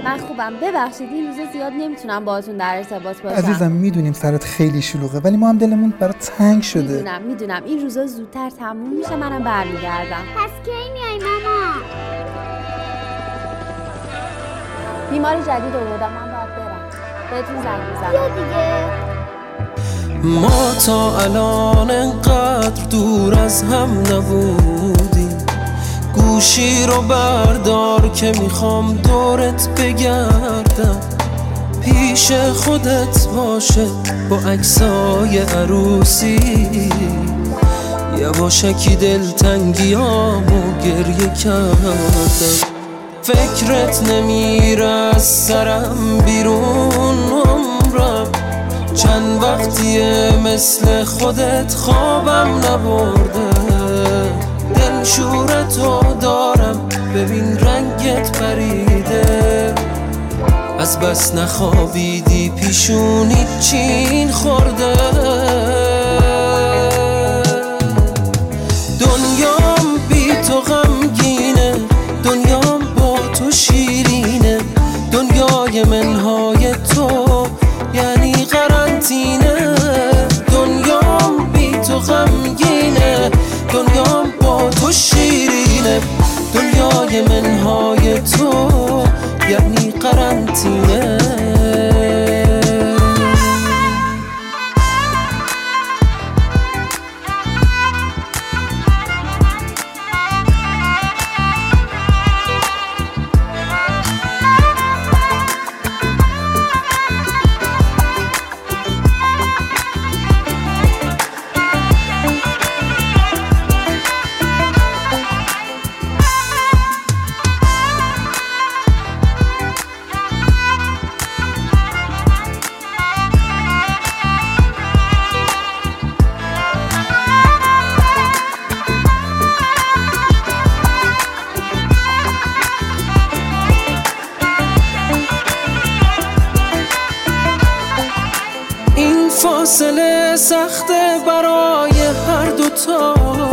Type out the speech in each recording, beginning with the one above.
من خوبم. ببخشید این روزا زیاد نمیتونم باهاتون در ارتباط باشم. عزیزم میدونیم سرت خیلی شلوغه، ولی ما هم دلمون برات تنگ شده. میدونم این روزا زودتر تموم میشه، منم برمیگردم. پس کی میای ماما؟ بیمار جدید آوردم، من باید برم. بهتون زنگ میزنم. بیا دیگه. ما تا الان انقدر دور از هم نبودیم، گوشی رو بردار که میخوام دورت بگردم، پیش خودت باشه با عکسای عروسی، یواشکی دلتنگیامو گریه کردم. فکرت نمیره از سرم بیرون عمرم، چند وقتیه مثل خودت خوابم نبرده، دل شورتو دارم ببین رنگت پریده، از بس نخوابیدی پیشونیت چین خورده. دنیام بی تو غمگینه، دنیام با تو شیرینه، دنیای منهای تو یعنی قرنطینه. دنیام بی تو غمگینه، دنیام با تو شیرینه، دنیای منهای تو یعنی قرنطینه. فاصله سخته برای هر دوتا،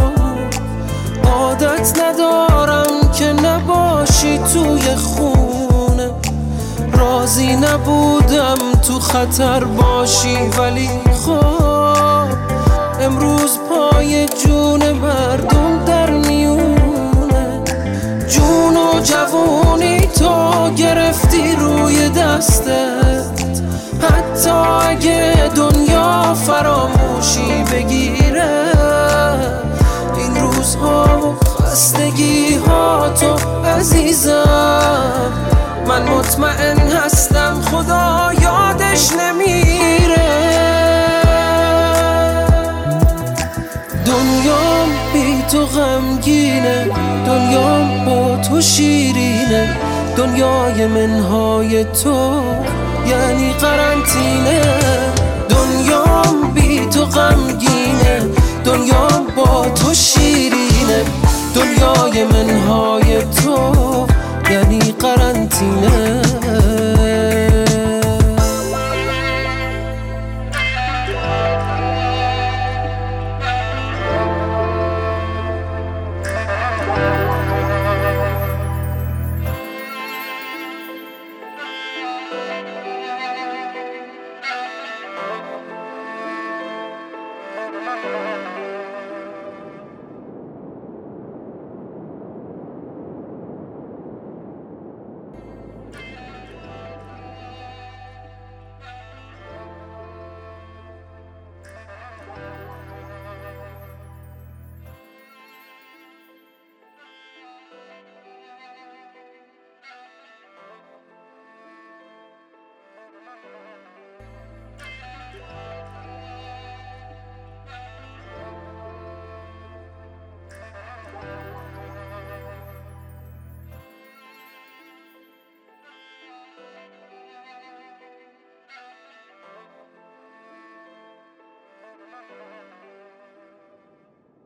عادت ندارم که نباشی توی خونه، راضی نبودم تو خطر باشی، ولی خب امروز پای جون مردم در میونه، جون و جوونی تو گرفتی روی دستت، حتی اگه دنیا فراموشی بگیره، این روزها و خستگی ها تو عزیزم، من مطمئن هستم خدا یادش نمیره. دنیام بی تو غمگینه، دنیام با تو شیرینه، دنیای منهای تو یعنی قرنطینه. دنیام بی